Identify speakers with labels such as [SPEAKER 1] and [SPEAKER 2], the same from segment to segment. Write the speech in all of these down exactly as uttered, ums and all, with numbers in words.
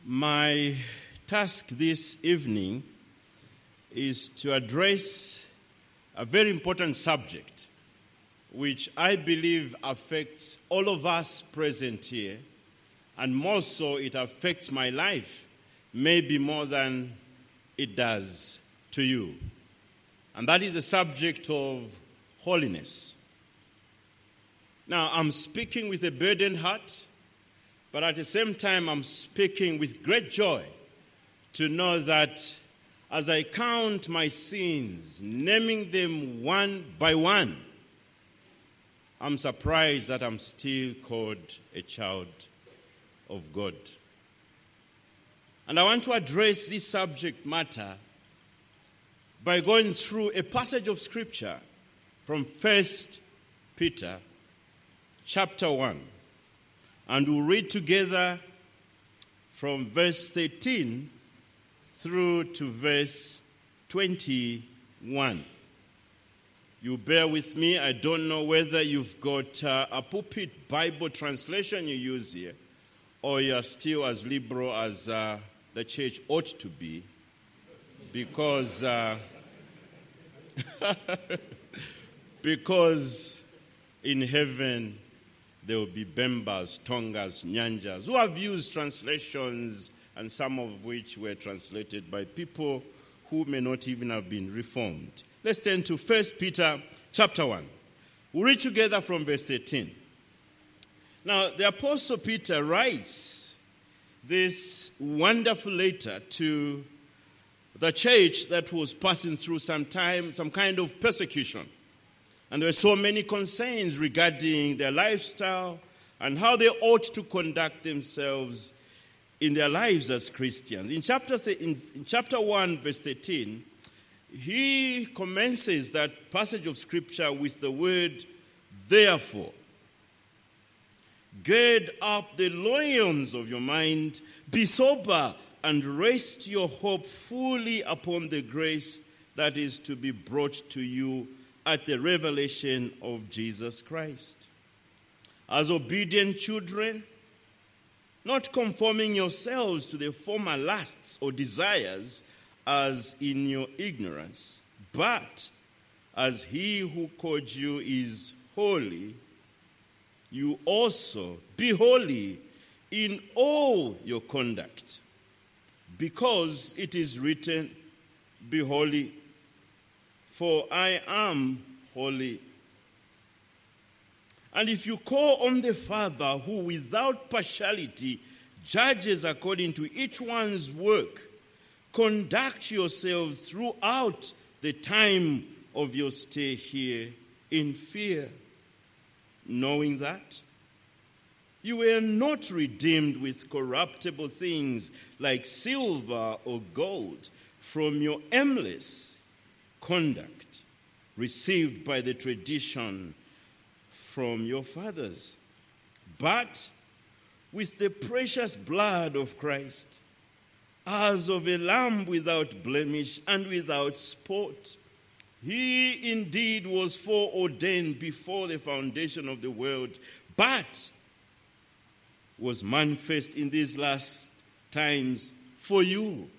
[SPEAKER 1] My task this evening is to address a very important subject which I believe affects all of us present here, and more so it affects my life, maybe more than it does to you. And that is the subject of holiness. Now, I'm speaking with a burdened heart, but at the same time, I'm speaking with great joy to know that as I count my sins, naming them one by one, I'm surprised that I'm still called a child of God. And I want to address this subject matter by going through a passage of Scripture from First Peter chapter one. And we'll read together from verse thirteen through to verse twenty-one. You bear with me. I don't know whether you've got uh, a pulpit Bible translation you use here, or you're still as liberal as uh, the church ought to be, because uh, because in heaven there will be Bembas, Tongas, Nyanjas, who have used translations, and some of which were translated by people who may not even have been reformed. Let's turn to First Peter chapter one. We'll read together from verse thirteen. Now, the Apostle Peter writes this wonderful letter to the church that was passing through some time, some kind of persecution. And there were so many concerns regarding their lifestyle and how they ought to conduct themselves in their lives as Christians. In chapter th- in, in chapter one, verse thirteen, he commences that passage of Scripture with the word, therefore. Gird up the loins of your mind, be sober, and rest your hope fully upon the grace that is to be brought to you at the revelation of Jesus Christ. As obedient children, not conforming yourselves to the former lusts or desires as in your ignorance, but as he who called you is holy, you also be holy in all your conduct, because it is written, be holy, for I am holy. And if you call on the Father, who without partiality judges according to each one's work, conduct yourselves throughout the time of your stay here in fear, knowing that you were not redeemed with corruptible things like silver or gold from your aimless conduct received by the tradition from your fathers, but with the precious blood of Christ, as of a lamb without blemish and without spot. He indeed was foreordained before the foundation of the world, but was manifest in these last times for you,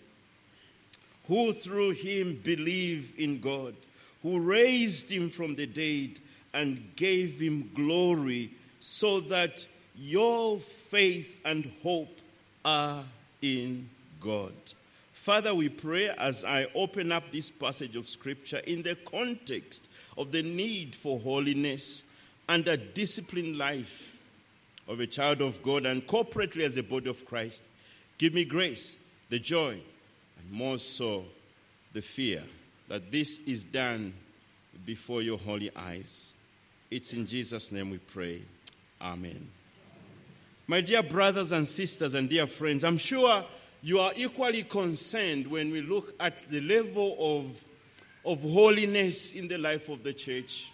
[SPEAKER 1] who through him believe in God, who raised him from the dead and gave him glory, so that your faith and hope are in God. Father, we pray as I open up this passage of Scripture in the context of the need for holiness and a disciplined life of a child of God, and corporately as a body of Christ, give me grace, the joy, and more so the fear that this is done before your holy eyes. It's in Jesus' name we pray. Amen. My dear brothers and sisters and dear friends, I'm sure you are equally concerned when we look at the level of, of holiness in the life of the church.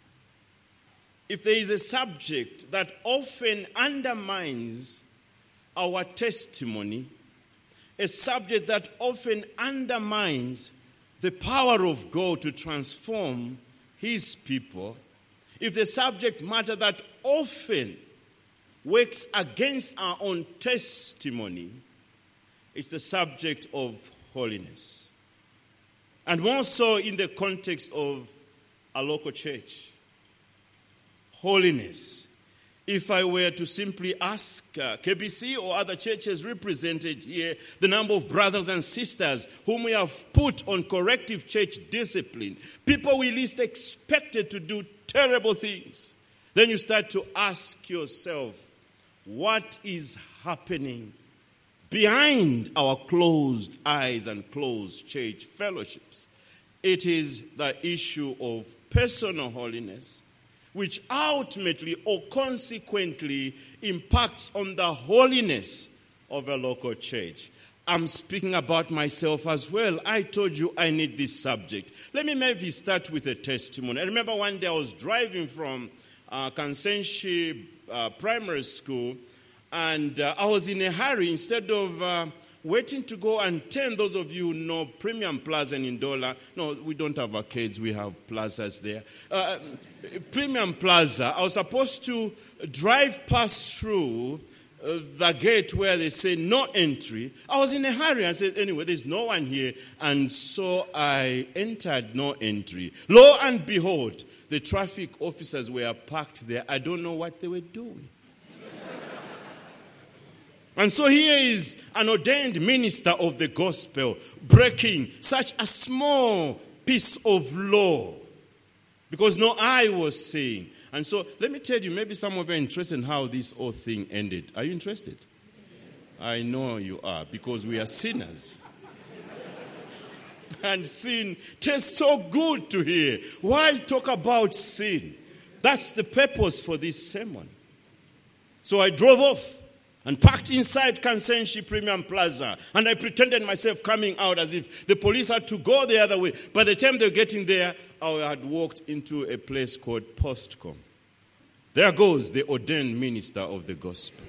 [SPEAKER 1] If there is a subject that often undermines our testimony, a subject that often undermines the power of God to transform his people, if the subject matter that often works against our own testimony, It's the subject of holiness. And more so in the context of a local church. Holiness. If I were to simply ask uh, K B C or other churches represented here, the number of brothers and sisters whom we have put on corrective church discipline, people we least expected to do terrible things, then you start to ask yourself, what is happening behind our closed eyes and closed church fellowships? It is the issue of personal holiness, which ultimately or consequently impacts on the holiness of a local church. I'm speaking about myself as well. I told you I need this subject. Let me maybe start with a testimony. I remember one day I was driving from uh, Kansenshi uh, Primary School, and uh, I was in a hurry. Instead of uh, waiting to go and turn, those of you who know Premium Plaza in Ndola, no, we don't have arcades, we have plazas there. Uh, Premium Plaza, I was supposed to drive past through uh, the gate where they say no entry. I was in a hurry. I said, anyway, there's no one here. And so I entered no entry. Lo and behold, the traffic officers were parked there. I don't know what they were doing. And so here is an ordained minister of the gospel breaking such a small piece of law because no eye was seeing. And so let me tell you, maybe some of you are interested in how this whole thing ended. Are you interested? I know you are, because we are sinners. And sin tastes so good to hear. Why talk about sin? That's the purpose for this sermon. So I drove off and parked inside Kansenshi Premium Plaza. And I pretended myself coming out as if the police had to go the other way. By the time they were getting there, I had walked into a place called Postcom. There goes the ordained minister of the gospel.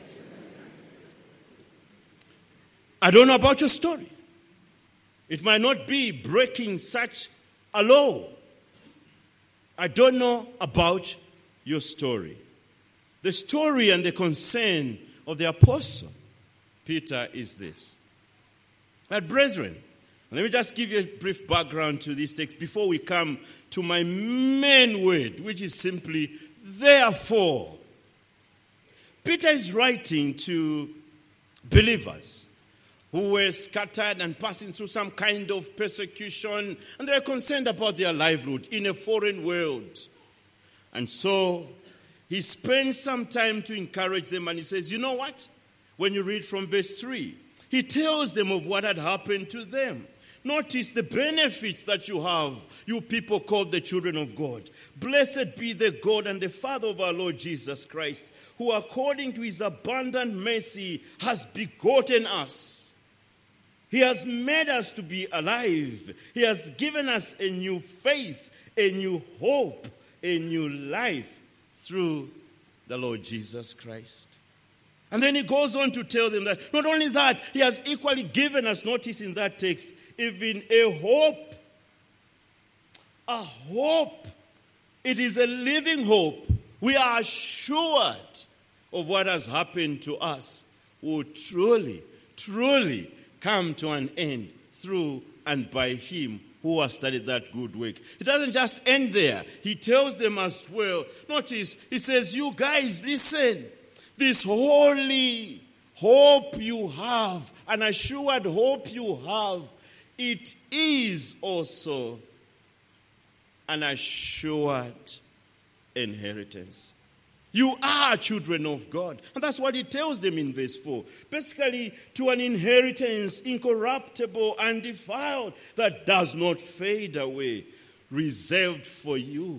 [SPEAKER 1] I don't know about your story. It might not be breaking such a law. I don't know about your story. The story and the concern of the apostle Peter is this. But brethren, let me just give you a brief background to this text before we come to my main word, which is simply therefore. Peter is writing to believers who were scattered and passing through some kind of persecution, and they were concerned about their livelihood in a foreign world. And so he spends some time to encourage them, and he says, you know what? When you read from verse three, he tells them of what had happened to them. Notice the benefits that you have, you people called the children of God. Blessed be the God and the Father of our Lord Jesus Christ, who according to his abundant mercy has begotten us. He has made us to be alive. He has given us a new faith, a new hope, a new life through the Lord Jesus Christ. And then he goes on to tell them that not only that, he has equally given us, notice in that text, even a hope. A hope. It is a living hope. We are assured of what has happened to us will truly, truly come to an end through and by him who has started that good work. It doesn't just end there. He tells them as well. Notice, he says, you guys, listen. This holy hope you have, an assured hope you have, it is also an assured inheritance. You are children of God. And that's what he tells them in verse four. Basically, to an inheritance incorruptible and defiled that does not fade away, reserved for you.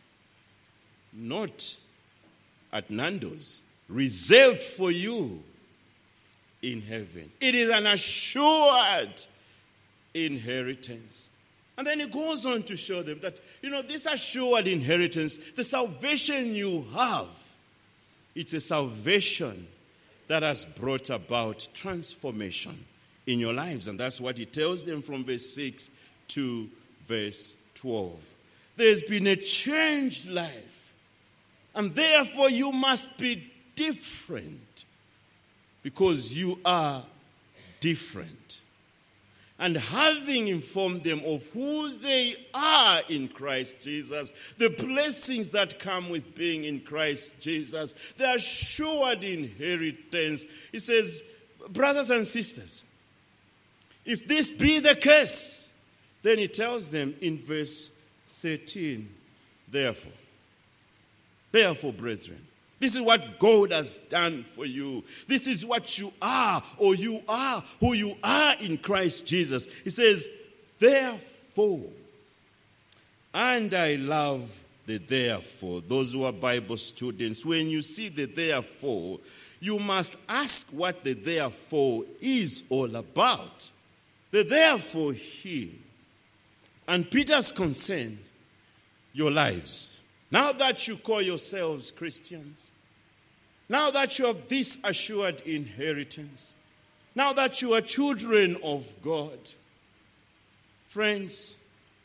[SPEAKER 1] Not at Nando's. Reserved for you in heaven. It is an assured inheritance. And then he goes on to show them that, you know, this assured inheritance, the salvation you have, it's a salvation that has brought about transformation in your lives. And that's what he tells them from verse six to verse twelve. There's been a changed life. And therefore you must be different because you are different. And having informed them of who they are in Christ Jesus, the blessings that come with being in Christ Jesus, the assured inheritance, he says, brothers and sisters, if this be the case, then he tells them in verse thirteen, therefore, therefore, brethren, this is what God has done for you. This is what you are, or you are who you are in Christ Jesus. He says, therefore, and I love the therefore. Those who are Bible students, when you see the therefore, you must ask what the therefore is all about. The therefore here, and Peter's concern, your lives. Now that you call yourselves Christians, now that you have this assured inheritance, now that you are children of God, friends,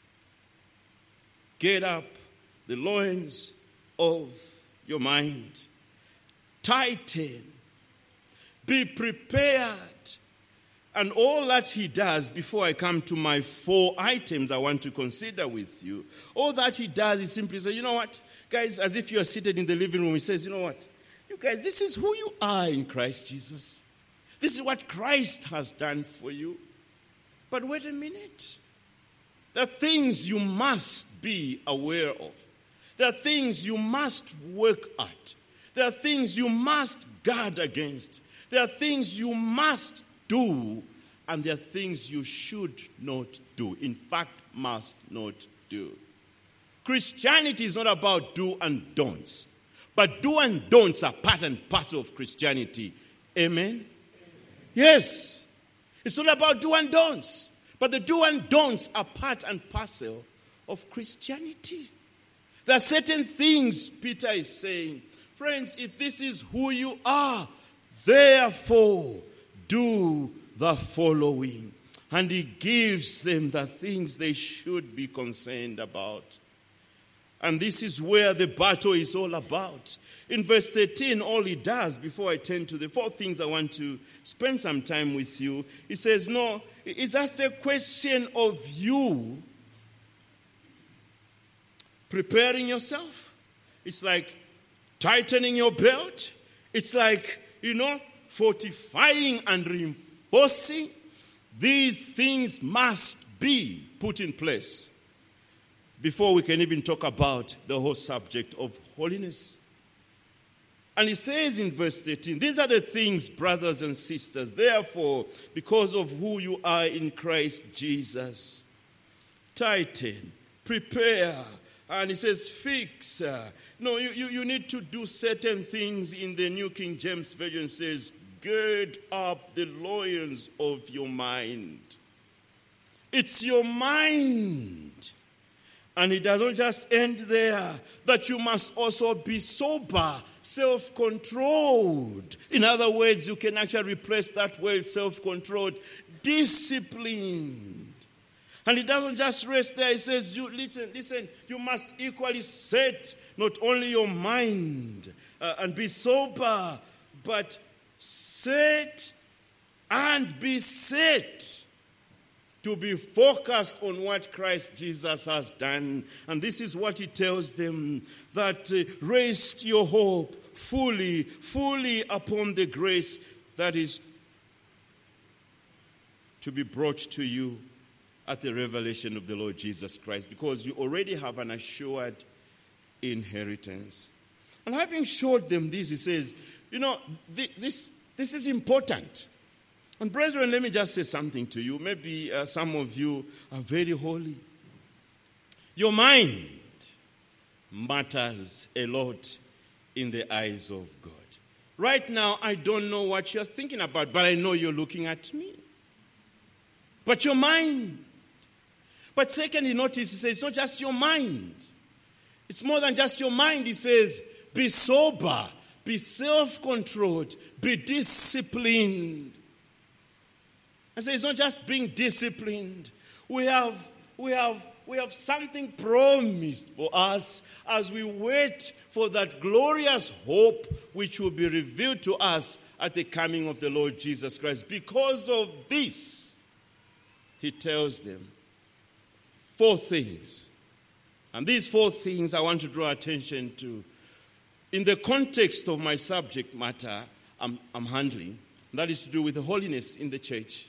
[SPEAKER 1] get up the loins of your mind, tighten, be prepared. And all that he does, before I come to my four items I want to consider with you, all that he does is simply say, you know what, guys, as if you are seated in the living room, he says, you know what, you guys, this is who you are in Christ Jesus. This is what Christ has done for you. But wait a minute. There are things you must be aware of. There are things you must work at. There are things you must guard against. There are things you must do, and there are things you should not do. In fact, must not do. Christianity is not about do and don'ts, but do and don'ts are part and parcel of Christianity. Amen? Amen. Yes. It's not about do and don'ts, but the do and don'ts are part and parcel of Christianity. There are certain things Peter is saying. Friends, if this is who you are, therefore, do the following. And he gives them the things they should be concerned about. And this is where the battle is all about. In verse thirteen, all he does, before I turn to the four things I want to spend some time with you, he says, no, it's just a question of you preparing yourself. It's like tightening your belt. It's like, you know, fortifying and reinforcing. These things must be put in place before we can even talk about the whole subject of holiness. And he says in verse thirteen, these are the things, brothers and sisters, therefore, because of who you are in Christ Jesus, tighten, prepare. And he says, fix. Uh, no, you, you, you need to do certain things. In the New King James Version says, gird up the loins of your mind. It's your mind. And it doesn't just end there. That you must also be sober, self-controlled. In other words, you can actually replace that word self-controlled. Disciplined. And it doesn't just rest there. It says, you listen, listen, you must equally set not only your mind uh, and be sober, but set and be set to be focused on what Christ Jesus has done. And this is what he tells them, that uh, rest your hope fully, fully upon the grace that is to be brought to you at the revelation of the Lord Jesus Christ, because you already have an assured inheritance. And having showed them this, he says, you know, this, this is important. And brethren, let me just say something to you. Maybe uh, some of you are very holy. Your mind matters a lot in the eyes of God. Right now, I don't know what you're thinking about, but I know you're looking at me. But your mind. But secondly, notice he says, it's not just your mind. It's more than just your mind. He says, be sober, be self-controlled, be disciplined. And so it's not just being disciplined. We have, we have, we have something promised for us as we wait for that glorious hope which will be revealed to us at the coming of the Lord Jesus Christ. Because of this, he tells them four things. And these four things I want to draw attention to in the context of my subject matter I'm, I'm handling. That is to do with the holiness in the church.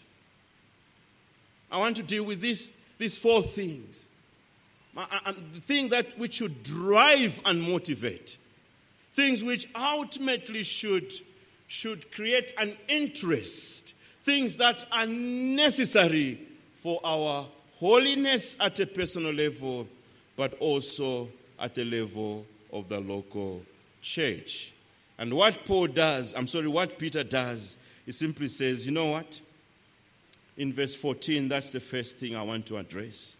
[SPEAKER 1] I want to deal with this, these four things. And the thing that which should drive and motivate. Things which ultimately should, should create an interest. Things that are necessary for our holiness at a personal level, but also at the level of the local church. And what Paul does, I'm sorry, what Peter does, he simply says, you know what? In verse fourteen, that's the first thing I want to address.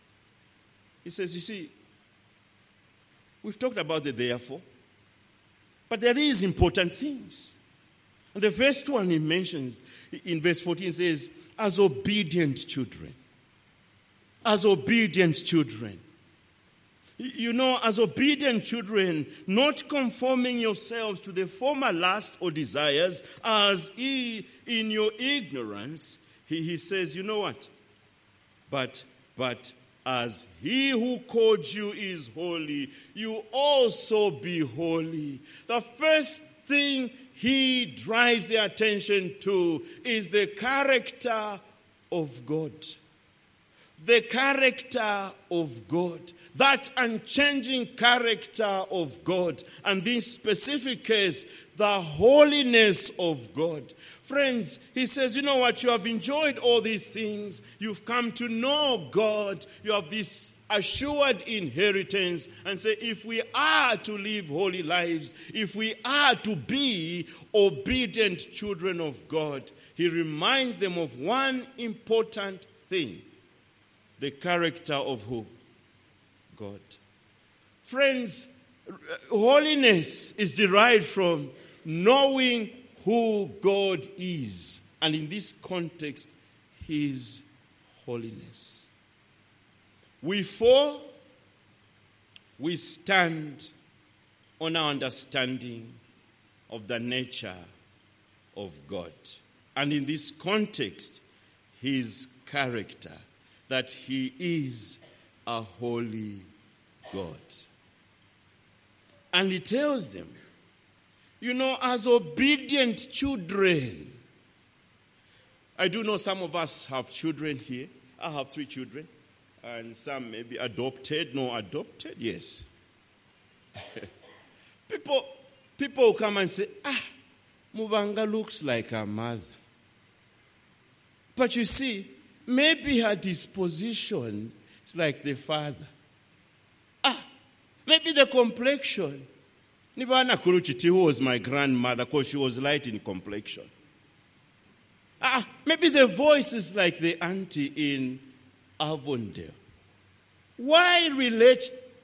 [SPEAKER 1] He says, you see, we've talked about the therefore, but there is important things. And the first one he mentions in verse fourteen says, as obedient children. As obedient children. You know, as obedient children, not conforming yourselves to the former lust or desires, as he, in your ignorance, he, he says, you know what? But, but as he who called you is holy, you also be holy. The first thing he drives the attention to is the character of God. The character of God. That unchanging character of God. And in this specific case, the holiness of God. Friends, he says, you know what? You have enjoyed all these things. You've come to know God. You have this assured inheritance. And say, if we are to live holy lives, if we are to be obedient children of God, he reminds them of one important thing. The character of who? God. Friends, holiness is derived from knowing who God is. And in this context, his holiness. We fall, we stand on our understanding of the nature of God. And in this context, his character, that he is a holy God. And he tells them, you know, as obedient children. I do know some of us have children here. I have three children. And some maybe adopted. No, adopted, yes. people, people will come and say, ah, Mubanga looks like her mother. But you see, maybe her disposition is like the father. Ah, maybe the complexion. Nibana Kuruchiti, who was my grandmother, because she was light in complexion. Ah, maybe the voice is like the auntie in Avondale. Why relate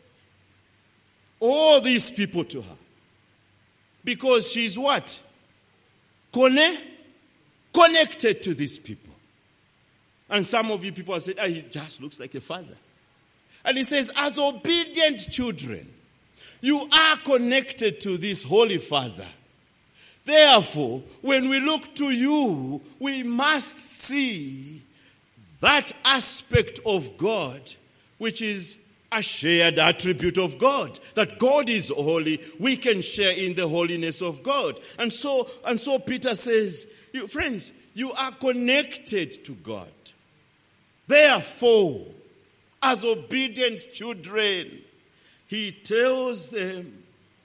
[SPEAKER 1] all these people to her? Because she's what? Cone? Connected to these people. And some of you people have said, ah, he just looks like a father. And he says, as obedient children, you are connected to this Holy Father. Therefore, when we look to you, we must see that aspect of God, which is a shared attribute of God. That God is holy, we can share in the holiness of God. And so, and so Peter says, you, friends, you are connected to God. Therefore, as obedient children, he tells them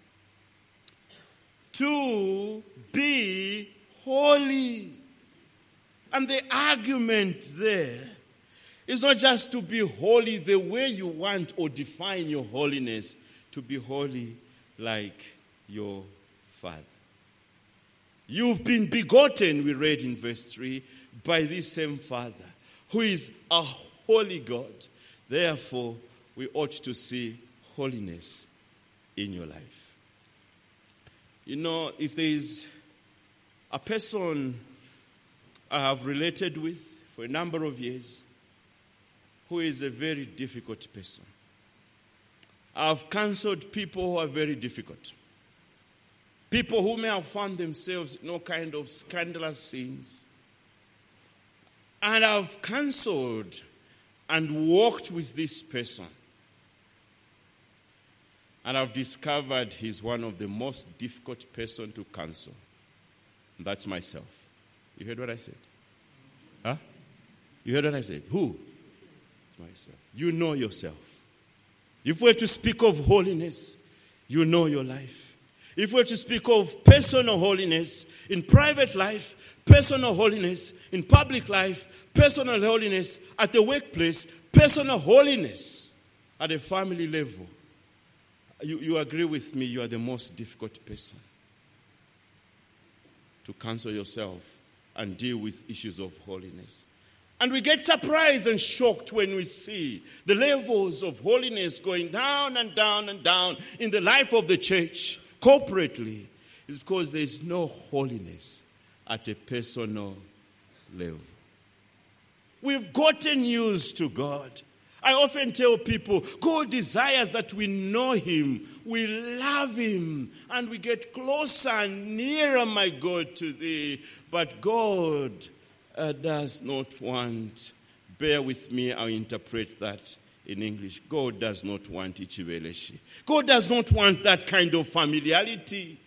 [SPEAKER 1] to be holy. And the argument there is not just to be holy the way you want or define your holiness, to be holy like your Father. You've been begotten, we read in verse three, by this same Father, who is a holy God. Therefore, we ought to see holiness in your life. You know, if there is a person I have related with for a number of years who is a very difficult person, I've counseled people who are very difficult. People who may have found themselves in all kind of scandalous sins. And I've counseled and walked with this person. And I've discovered he's one of the most difficult person to counsel. And that's myself. You heard what I said? Huh? You heard what I said? Who? Myself. You know yourself. If we're to speak of holiness, you know your life. If we're to speak of personal holiness in private life, personal holiness in public life, personal holiness at the workplace, personal holiness at a family level, you, you agree with me, you are the most difficult person to counsel yourself and deal with issues of holiness. And we get surprised and shocked when we see the levels of holiness going down and down and down in the life of the church corporately. It's because there's no holiness at a personal level. We've gotten used to God. I often tell people, God desires that we know Him, we love Him, and we get closer and nearer, my God, to Thee. But God uh, does not want, bear with me, I'll interpret that in English. God does not want ichibeleshi. God does not want that kind of familiarity.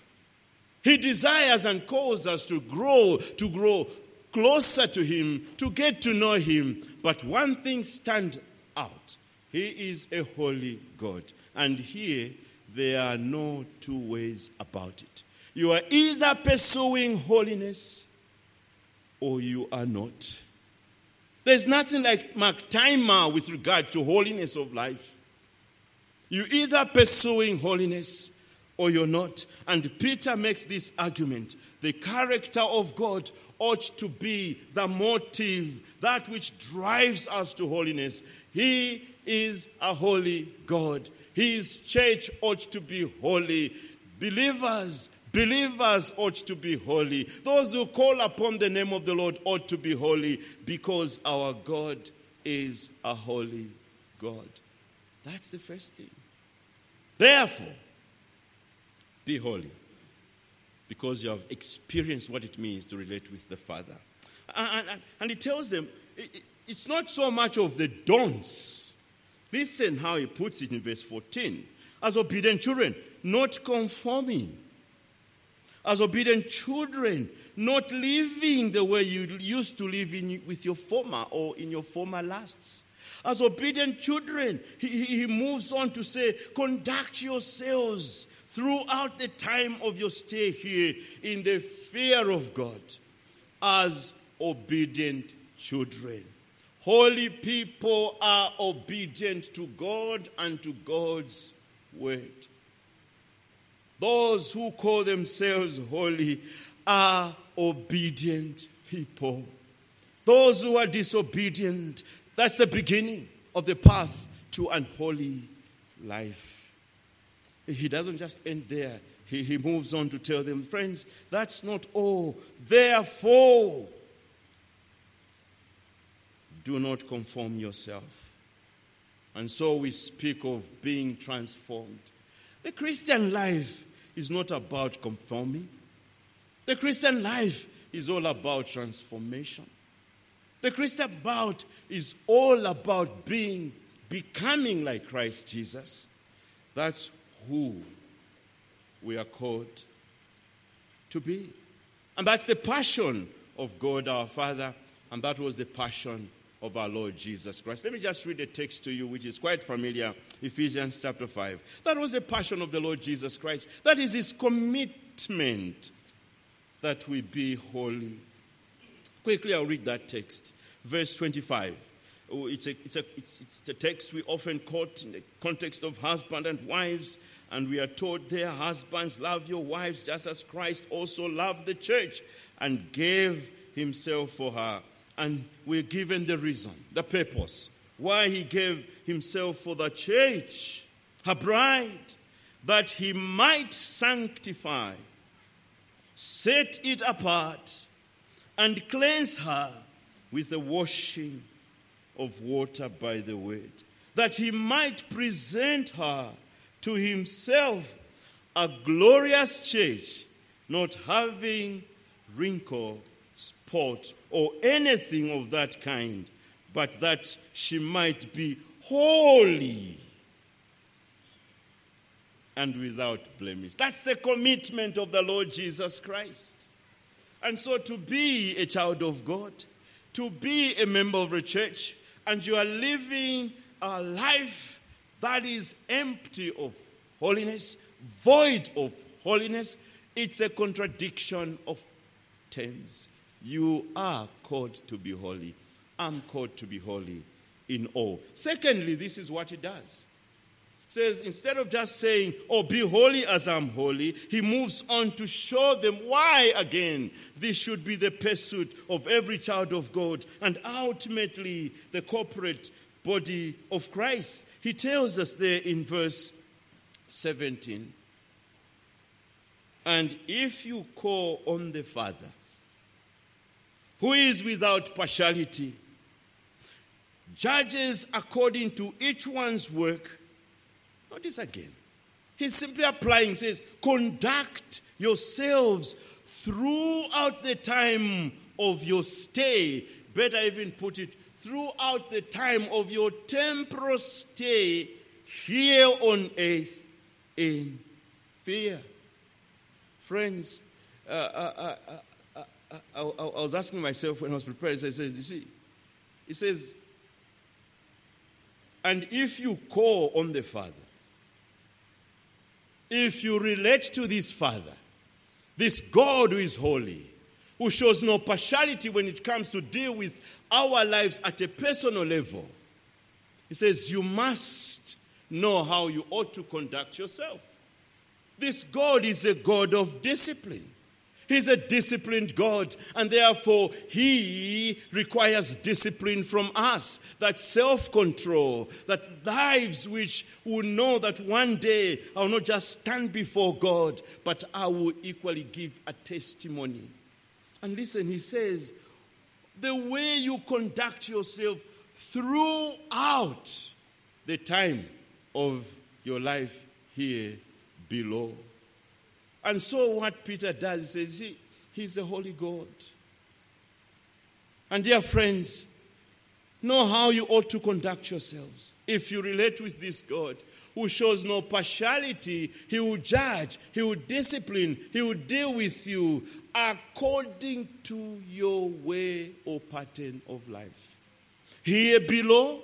[SPEAKER 1] He desires and calls us to grow, to grow closer to Him, to get to know Him. But one thing stands out. He is a holy God. And here, there are no two ways about it. You are either pursuing holiness or you are not. There's nothing like mark timer with regard to holiness of life. You're either pursuing holiness or you're not. And Peter makes this argument. The character of God ought to be the motive, that which drives us to holiness. He is a holy God. His church ought to be holy. Believers, believers ought to be holy. Those who call upon the name of the Lord ought to be holy because our God is a holy God. That's the first thing. Therefore, be holy because you have experienced what it means to relate with the Father. And, and, and he tells them, it, it's not so much of the don'ts. Listen how he puts it in verse fourteen. As obedient children, not conforming. As obedient children, not living the way you used to live in, with your former or in your former lusts. As obedient children, he, he moves on to say, conduct yourselves throughout the time of your stay here in the fear of God as obedient children. Holy people are obedient to God and to God's word. Those who call themselves holy are obedient people. Those who are disobedient, that's the beginning of the path to unholy life. He doesn't just end there. He, he moves on to tell them, friends, that's not all. Therefore, do not conform yourself. And so we speak of being transformed. The Christian life is not about conforming. The Christian life is all about transformation. The Christian bout is all about being, becoming like Christ Jesus. That's who we are called to be. And that's the passion of God our Father, and that was the passion of our Lord Jesus Christ. Let me just read a text to you which is quite familiar, Ephesians chapter five. That was the passion of the Lord Jesus Christ. That is his commitment that we be holy. Quickly, I'll read that text. Verse twenty-five. Oh, it's, a, it's, a, it's, it's a text we often quote in the context of husband and wives. And we are told there, husbands, love your wives just as Christ also loved the church and gave himself for her. And we're given the reason, the purpose, why he gave himself for the church, her bride, that he might sanctify, set it apart, and cleanse her with the washing of water by the word, that he might present her to himself a glorious church, not having wrinkle, spot, or anything of that kind, but that she might be holy and without blemish. That's the commitment of the Lord Jesus Christ. And so to be a child of God, to be a member of a church, and you are living a life that is empty of holiness, void of holiness, it's a contradiction of terms. You are called to be holy. I'm called to be holy in all. Secondly, this is what he does. It says, instead of just saying, oh, be holy as I'm holy, he moves on to show them why, again, this should be the pursuit of every child of God and ultimately the corporate body of Christ. He tells us there in verse seventeen, and if you call on the Father, who is without partiality, judges according to each one's work. Notice again, he's simply applying, says, conduct yourselves throughout the time of your stay. Better even put it, throughout the time of your temporal stay here on earth in fear. Friends, uh, uh, uh, uh, uh, I, I was asking myself when I was preparing, it says, you see, it says, and if you call on the Father, if you relate to this Father, this God who is holy, who shows no partiality when it comes to deal with our lives at a personal level, he says you must know how you ought to conduct yourself. This God is a God of discipline. He's a disciplined God, and therefore he requires discipline from us, that self-control, that lives which will know that one day I will not just stand before God, but I will equally give a testimony. And listen, he says, the way you conduct yourself throughout the time of your life here below. And so what Peter does, he says, see, he's a holy God. And dear friends, know how you ought to conduct yourselves. If you relate with this God who shows no partiality, he will judge, he will discipline, he will deal with you according to your way or pattern of life. Here below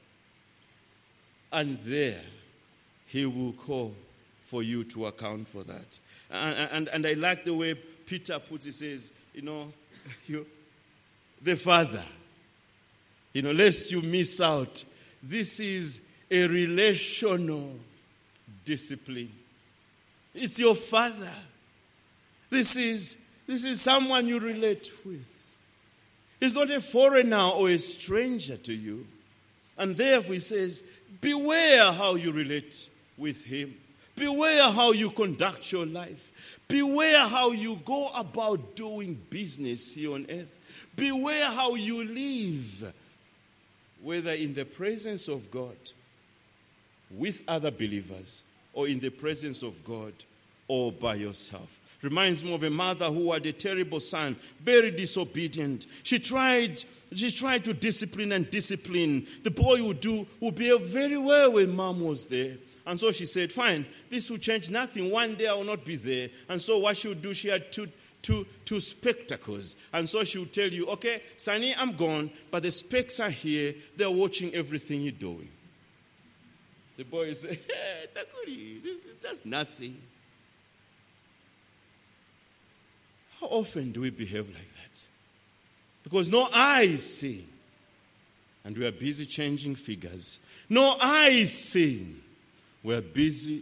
[SPEAKER 1] and there, he will call for you to account for that. And, and, and I like the way Peter puts it, says, you know, you, the Father, you know, lest you miss out, this is a relational discipline. It's your Father. This is, this is someone you relate with. He's not a foreigner or a stranger to you. And therefore he says, beware how you relate with him. Beware how you conduct your life. Beware how you go about doing business here on earth. Beware how you live, whether in the presence of God, with other believers, or in the presence of God, or by yourself. Reminds me of a mother who had a terrible son, very disobedient. She tried, she tried to discipline and discipline. The boy would do, would behave very well when mom was there. And so she said, fine, this will change nothing. One day I will not be there. And so what she would do, she had two, two, two spectacles. And so she would tell you, okay, Sonny, I'm gone, but the specs are here. They're watching everything you're doing. The boy said, hey, Takuri, this is just nothing. How often do we behave like that? Because no eye is seeing. And we are busy changing figures. No eye is seeing. We're busy.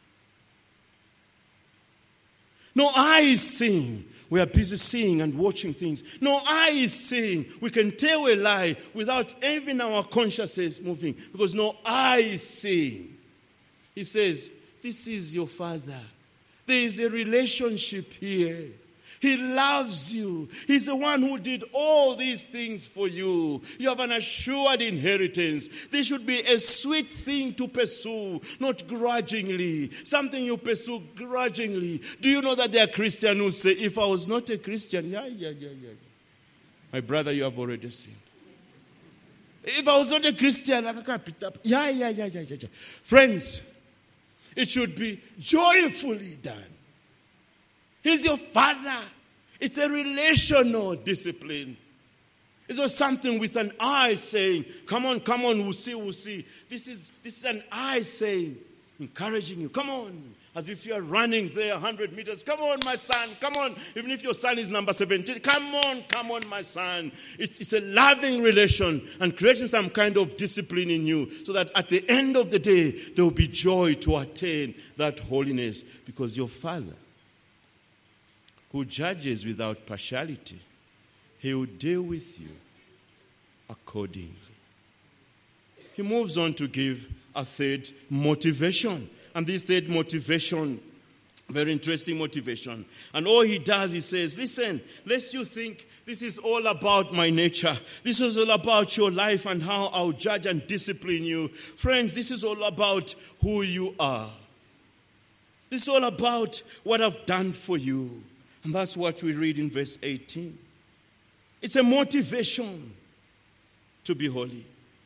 [SPEAKER 1] No eye is seeing. We are busy seeing and watching things. No eye is seeing. We can tell a lie without even our consciousness moving, because no eye is seeing. He says, this is your Father. There is a relationship here. He loves you. He's the one who did all these things for you. You have an assured inheritance. This should be a sweet thing to pursue, not grudgingly. Something you pursue grudgingly. Do you know that there are Christians who say, if I was not a Christian, yeah, yeah, yeah, yeah. My brother, you have already sinned. If I was not a Christian, I can't pick up. Yeah, yeah, yeah, yeah, yeah. Friends, it should be joyfully done. He's your father. It's a relational discipline. It's not something with an I saying, come on, come on, we'll see, we'll see. This is, this is an I saying, encouraging you. Come on. As if you are running there one hundred meters. Come on, my son. Come on. Even if your son is number seventeen. Come on. Come on, my son. It's, it's a loving relation and creating some kind of discipline in you so that at the end of the day, there will be joy to attain that holiness. Because your Father, who judges without partiality, he will deal with you accordingly. He moves on to give a third motivation. And this third motivation, very interesting motivation. And all he does, he says, listen, lest you think this is all about my nature. This is all about your life and how I'll judge and discipline you. Friends, this is all about who you are. This is all about what I've done for you. And that's what we read in verse eighteen. It's a motivation to be holy.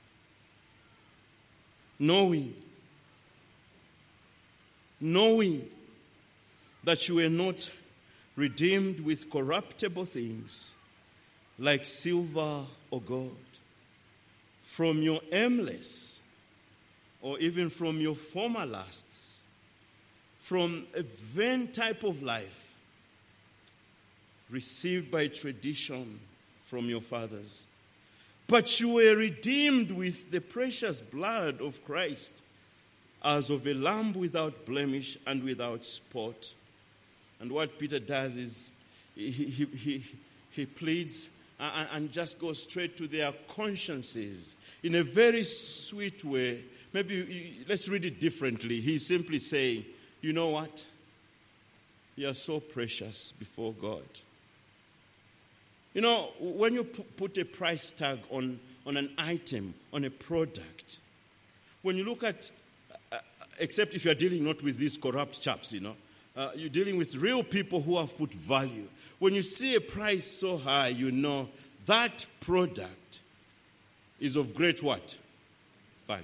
[SPEAKER 1] Knowing Knowing that you were not redeemed with corruptible things like silver or gold from your aimless or even from your former lusts, from a vain type of life received by tradition from your fathers. But you were redeemed with the precious blood of Christ, as of a lamb without blemish and without spot. And what Peter does is he, he, he, he pleads and, and just goes straight to their consciences in a very sweet way. Maybe let's read it differently. He's simply saying, you know what? You are so precious before God. You know, when you put a price tag on, on an item, on a product, when you look at except if you're dealing not with these corrupt chaps, you know. Uh, you're dealing with real people who have put value. When you see a price so high, you know that product is of great what? Value.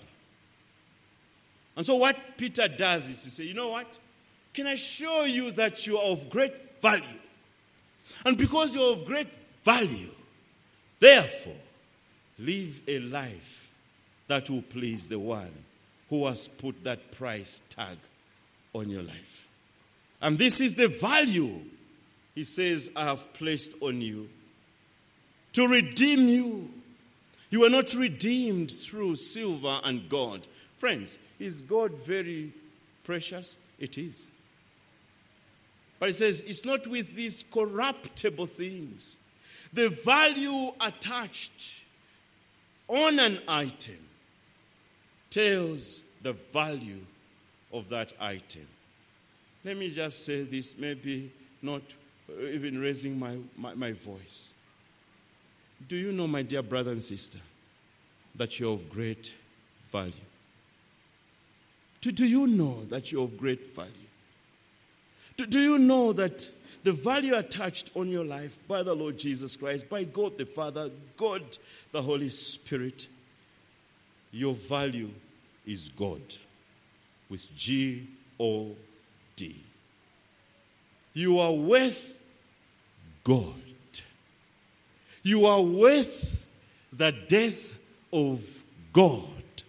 [SPEAKER 1] And so what Peter does is to say, you know what? Can I show you that you are of great value? And because you're of great value, therefore, live a life that will please the one who has put that price tag on your life. And this is the value, he says, I have placed on you. To redeem you. You were not redeemed through silver and gold. Friends, is God very precious? It is. But he says, it's not with these corruptible things. The value attached on an item tells the value of that item. Let me just say this, maybe not even raising my, my, my voice. Do you know, my dear brother and sister, that you're of great value? Do, do you know that you're of great value? Do, do you know that the value attached on your life by the Lord Jesus Christ, by God the Father, God the Holy Spirit, your value is God, with G O D. You are worth God. You are worth the death of God.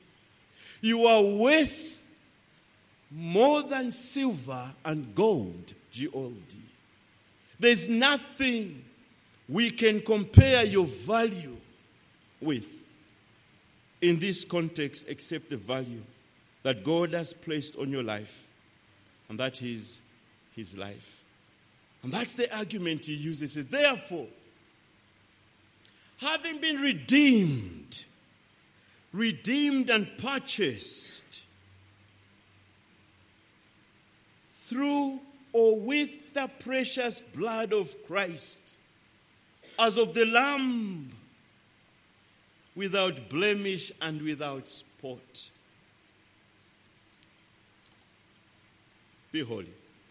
[SPEAKER 1] You are worth more than silver and gold, G O D. There's nothing we can compare your value with in this context except the value that God has placed on your life, and that is his life. And that's the argument he uses. He says, therefore, having been redeemed, redeemed and purchased through or with the precious blood of Christ, as of the Lamb, without blemish and without spot. Be holy.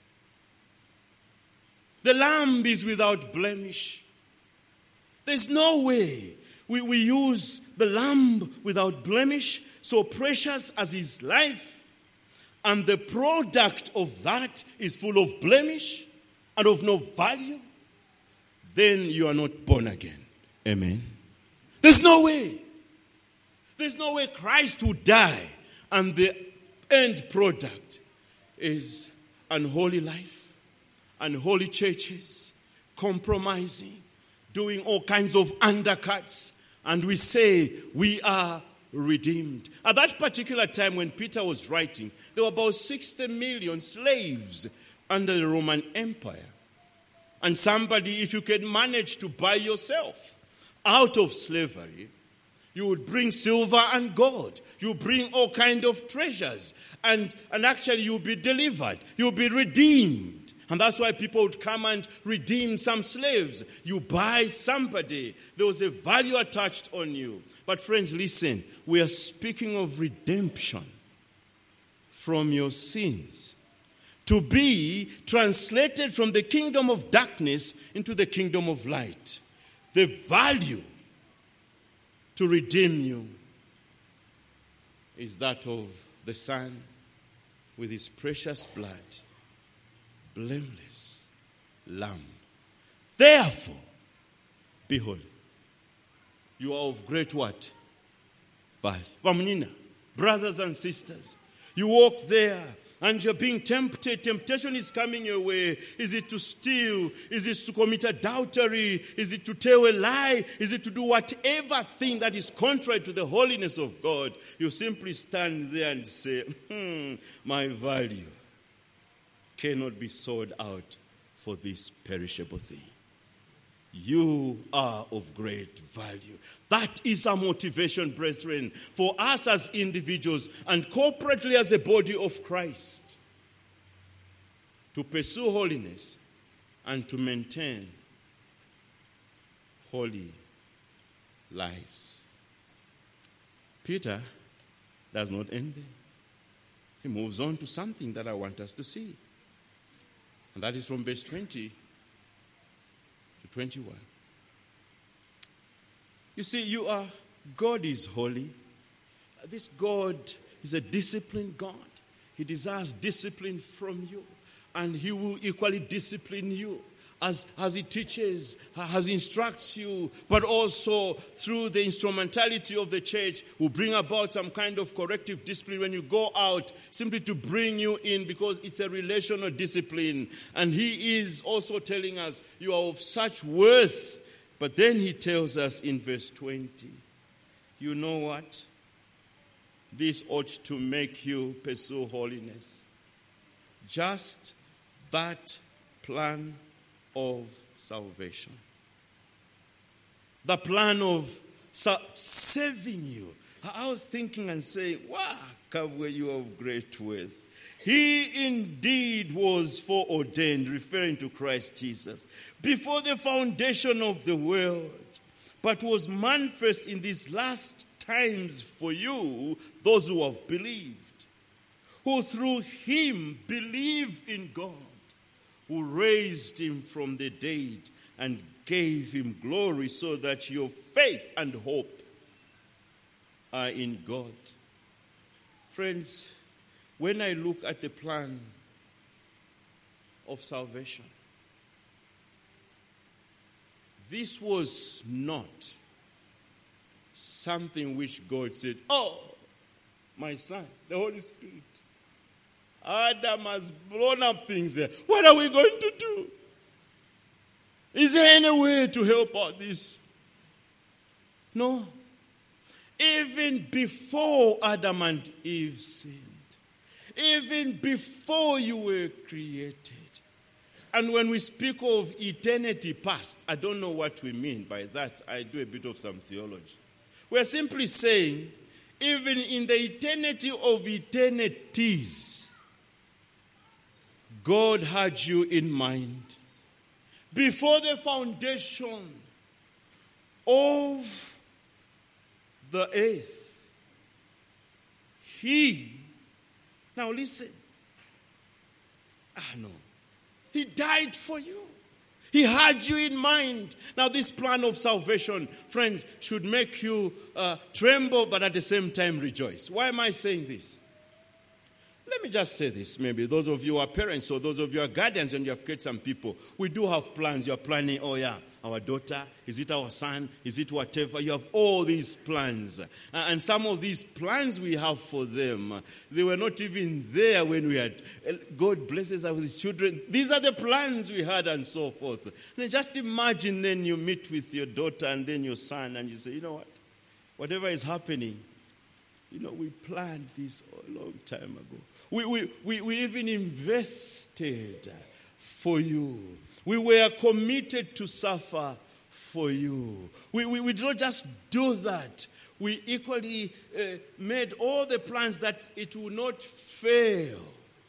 [SPEAKER 1] The Lamb is without blemish. There's no way we, we use the Lamb without blemish, so precious as his life, and the product of that is full of blemish and of no value. Then you are not born again. Amen. There's no way. There's no way Christ would die and the end product is unholy life, unholy churches, compromising, doing all kinds of undercuts, and we say we are redeemed. At that particular time when Peter was writing, there were about sixty million slaves under the Roman Empire. And somebody, if you can manage to buy yourself out of slavery, you would bring silver and gold. You bring all kind of treasures. And, and actually you'll be delivered. You'll be redeemed. And that's why people would come and redeem some slaves. You buy somebody. There was a value attached on you. But friends, listen. We are speaking of redemption from your sins, to be translated from the kingdom of darkness into the kingdom of light. The value to redeem you is that of the Son with his precious blood, blameless Lamb. Therefore, be holy. You are of great what? Value. Brothers and sisters, you walk there and you're being tempted. Temptation is coming your way. Is it to steal? Is it to commit adultery? Is it to tell a lie? Is it to do whatever thing that is contrary to the holiness of God? You simply stand there and say, hmm, my value cannot be sold out for this perishable thing. You are of great value. That is our motivation, brethren, for us as individuals and corporately as a body of Christ, to pursue holiness and to maintain holy lives. Peter does not end there. He moves on to something that I want us to see. And that is from verse twenty to twenty-one. You see, you are, God is holy. This God is a disciplined God. He desires discipline from you, and he will equally discipline you as, as he teaches, as he instructs you, but also through the instrumentality of the church will bring about some kind of corrective discipline when you go out, simply to bring you in, because it's a relational discipline. And he is also telling us you are of such worth. But then he tells us in verse twenty, you know what? This ought to make you pursue holiness. Just that plan of salvation. The plan of sa- saving you. I was thinking and saying, wow, Kabwe, you are of great worth. He indeed was foreordained, referring to Christ Jesus, before the foundation of the world, but was manifest in these last times for you, those who have believed, who through him believe in God, who raised him from the dead and gave him glory, so that your faith and hope are in God. Friends, when I look at the plan of salvation, this was not something which God said, oh, my son, the Holy Spirit, Adam has blown up things there. What are we going to do? Is there any way to help out this? No. Even before Adam and Eve sinned, even before you were created. And when we speak of eternity past, I don't know what we mean by that. I do a bit of some theology. We're simply saying, even in the eternity of eternities, God had you in mind. Before the foundation of the earth, He, now listen, ah no, He died for you. He had you in mind. Now this plan of salvation, friends, should make you uh, tremble, but at the same time rejoice. Why am I saying this? Let me just say this, maybe those of you who are parents or those of you who are guardians and you have kids and people, we do have plans. You are planning, oh yeah, our daughter, is it our son, is it whatever? You have all these plans. Uh, and some of these plans we have for them, they were not even there when we had, God blesses us with His children. These are the plans we had and so forth. And just imagine then you meet with your daughter and then your son and you say, you know what, whatever is happening, you know, we planned this a long time ago. We, we, we, we even invested for you. We were committed to suffer for you. We, we, we did not just do that. We equally uh, made all the plans that it will not fail.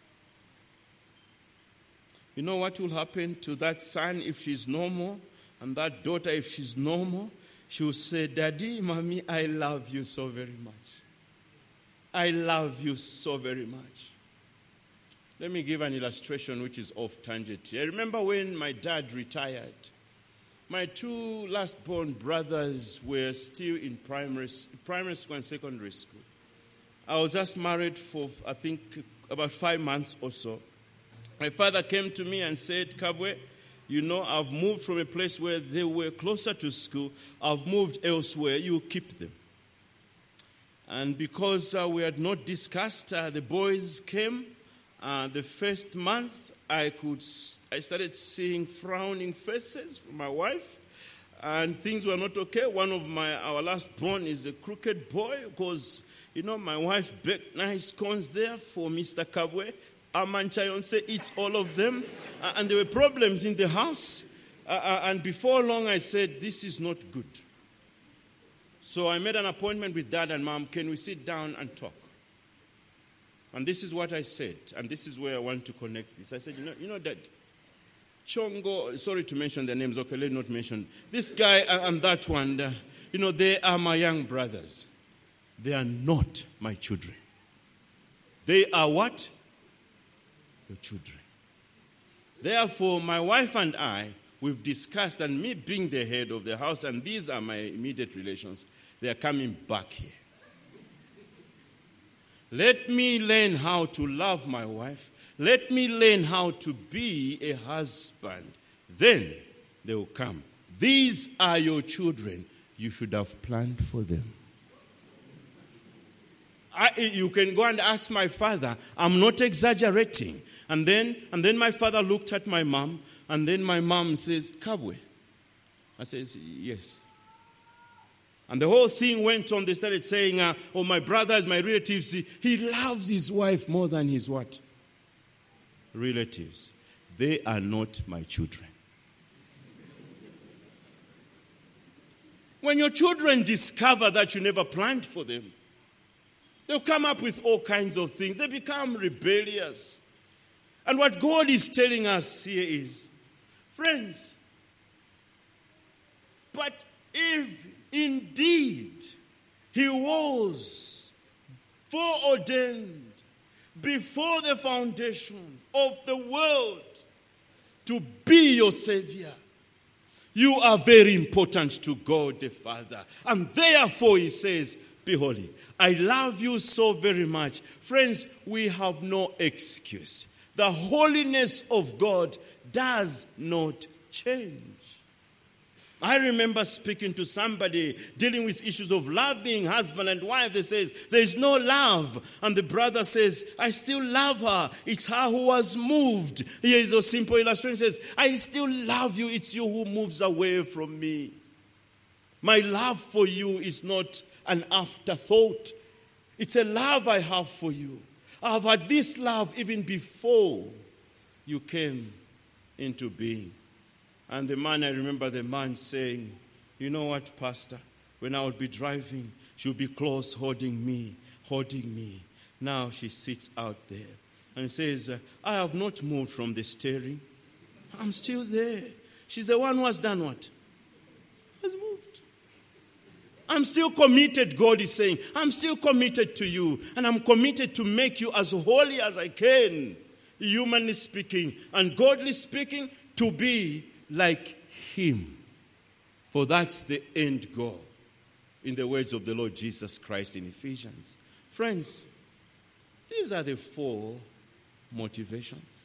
[SPEAKER 1] You know what will happen to that son if she's normal, and that daughter if she's normal? She will say, Daddy, Mommy, I love you so very much. I love you so very much. Let me give an illustration which is off tangent. I remember when my dad retired, my two last-born brothers were still in primary, primary school and secondary school. I was just married for, I think, about five months or so. My father came to me and said, Kabwe, you know, I've moved from a place where they were closer to school. I've moved elsewhere. You keep them. And because uh, we had not discussed, uh, the boys came. Uh, the first month, I could, I started seeing frowning faces from my wife, and things were not okay. One of my, our last born is a crooked boy, because, you know, my wife baked nice scones there for Mister Kabwe. Aman Chayonse eats all of them, uh, and there were problems in the house. Uh, uh, and before long, I said, this is not good. So I made an appointment with Dad and Mom. Can we sit down and talk? And this is what I said, and this is where I want to connect this. I said, you know, you know Dad, Chongo, sorry to mention their names, okay, let me not mention. This guy and that one, uh, you know, they are my young brothers. They are not my children. They are what? Your children. Therefore, my wife and I, we've discussed, and me being the head of the house, and these are my immediate relations, they are coming back here. Let me learn how to love my wife. Let me learn how to be a husband. Then they will come. These are your children. You should have planned for them. I, you can go and ask my father. I'm not exaggerating. And then, and then my father looked at my mom. And then my mom says, Kabwe. I says, yes. And the whole thing went on. They started saying, uh, oh, my brothers, my relatives, he, he loves his wife more than his what? Relatives. They are not my children. When your children discover that you never planned for them, they'll come up with all kinds of things. They become rebellious. And what God is telling us here is, friends, but if indeed He was foreordained before the foundation of the world to be your Savior, you are very important to God the Father. And therefore He says, be holy. I love you so very much. Friends, we have no excuse. The holiness of God does not change. I remember speaking to somebody dealing with issues of loving husband and wife. They says, there is no love. And the brother says, I still love her. It's her who was moved. Here is a simple illustration. Says, I still love you. It's you who moves away from me. My love for you is not an afterthought. It's a love I have for you. I have had this love even before you came into being. And the man, I remember the man saying, you know what, Pastor? When I would be driving, she would be close holding me, holding me. Now she sits out there. and says, I have not moved from the steering. I'm still there. She's the one who has done what? Has moved. I'm still committed, God is saying. I'm still committed to you. And I'm committed to make you as holy as I can, humanly speaking, and godly speaking, to be like him. For that's the end goal, in the words of the Lord Jesus Christ in Ephesians. Friends, these are the four motivations.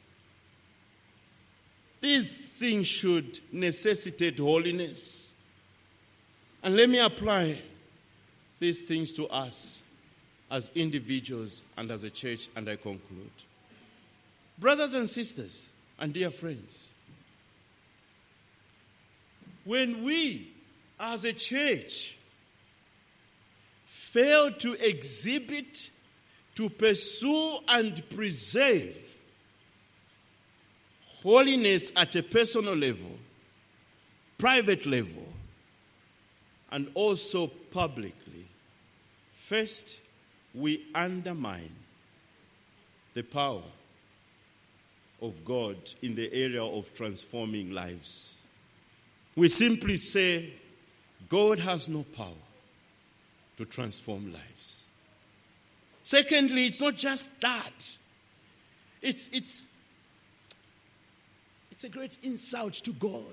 [SPEAKER 1] These things should necessitate holiness. And let me apply these things to us as individuals and as a church, and I conclude. Brothers and sisters and dear friends, when we as a church fail to exhibit, to pursue and preserve holiness at a personal level, private level, and also publicly, first, we undermine the power of God in the area of transforming lives. We simply say, God has no power to transform lives. Secondly, it's not just that. It's, it's, it's a great insult to God,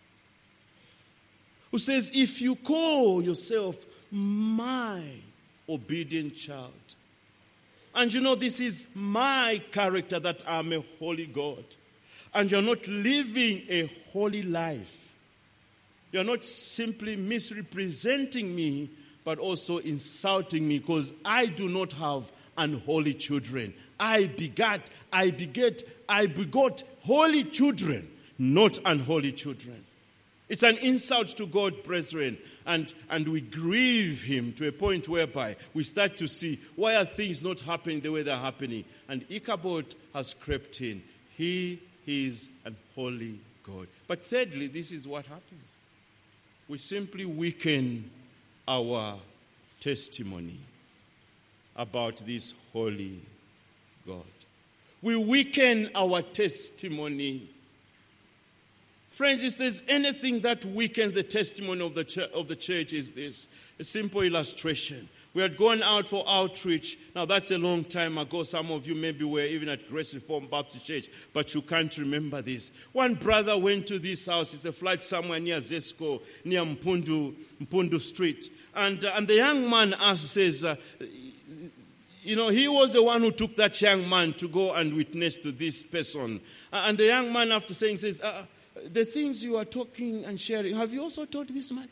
[SPEAKER 1] who says, if you call yourself my obedient child, and you know this is my character that I'm a holy God, and you're not living a holy life, you're not simply misrepresenting me, but also insulting me, because I do not have unholy children. I begat, I beget, I begot holy children, not unholy children. It's an insult to God, brethren, and, and we grieve him to a point whereby we start to see, why are things not happening the way they're happening? And Ichabod has crept in. He is an holy God. But thirdly, this is what happens. We simply weaken our testimony about this holy God. We weaken our testimony. Friends, if there's anything that weakens the testimony of the church, of the church is this. A simple illustration. We had gone out for outreach. Now, that's a long time ago. Some of you maybe were even at Grace Reformed Baptist Church, but you can't remember this. One brother went to this house. It's a flat somewhere near Zesco, near Mpundu, Mpundu Street. And, uh, and the young man asked, says, uh, you know, he was the one who took that young man to go and witness to this person. Uh, and the young man, after saying, says, uh, the things you are talking and sharing, have you also taught this man?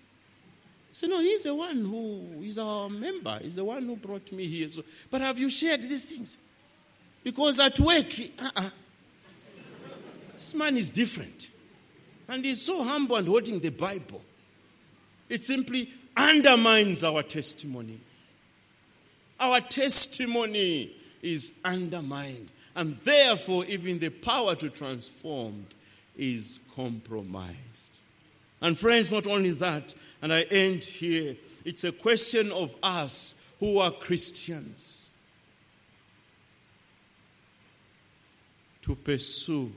[SPEAKER 1] So no, he's the one who is our member. He's the one who brought me here. So, but have you shared these things? Because at work, uh-uh, this man is different. And he's so humble and holding the Bible. It simply undermines our testimony. Our testimony is undermined. And therefore, even the power to transform is compromised. And friends, not only that, and I end here, it's a question of us who are Christians to pursue,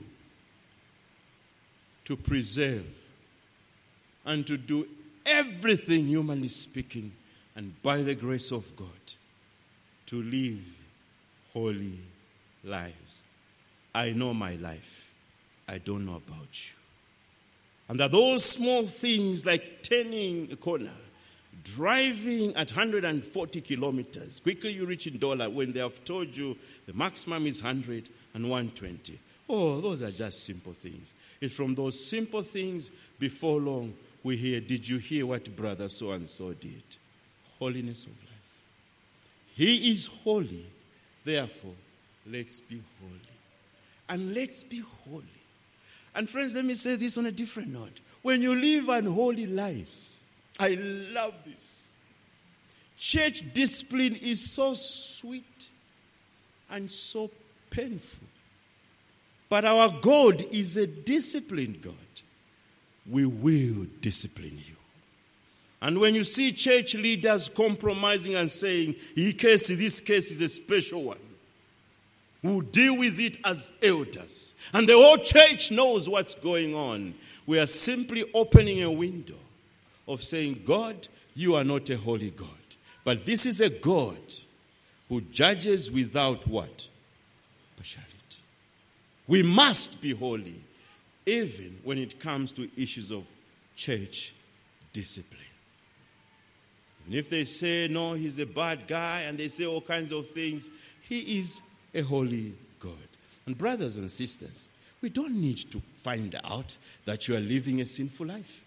[SPEAKER 1] to preserve, and to do everything humanly speaking, and by the grace of God, to live holy lives. I know my life. I don't know about you. And that those small things like turning a corner, driving at one hundred forty kilometers, quickly you reach in dollar when they have told you the maximum is one hundred and one hundred twenty. Oh, those are just simple things. It's from those simple things before long we hear, did you hear what brother so-and-so did? Holiness of life. He is holy, therefore let's be holy. And let's be holy. And friends, let me say this on a different note. When you live unholy lives, I love this. Church discipline is so sweet and so painful. But our God is a disciplined God. We will discipline you. And when you see church leaders compromising and saying, this case is a special one, who deal with it as elders. And the whole church knows what's going on. We are simply opening a window of saying, God, you are not a holy God. But this is a God who judges without what? Partiality. We must be holy, even when it comes to issues of church discipline. And if they say, no, he's a bad guy, and they say all kinds of things, he is a holy God. And brothers and sisters, we don't need to find out that you are living a sinful life.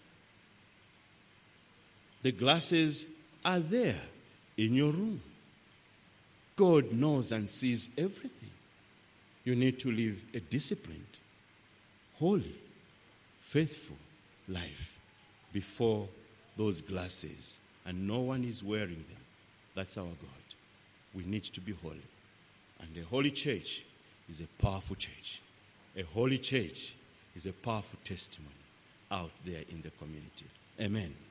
[SPEAKER 1] The glasses are there in your room. God knows and sees everything. You need to live a disciplined, holy, faithful life before those glasses, and no one is wearing them. That's our God. We need to be holy. And a holy church is a powerful church. A holy church is a powerful testimony out there in the community. Amen.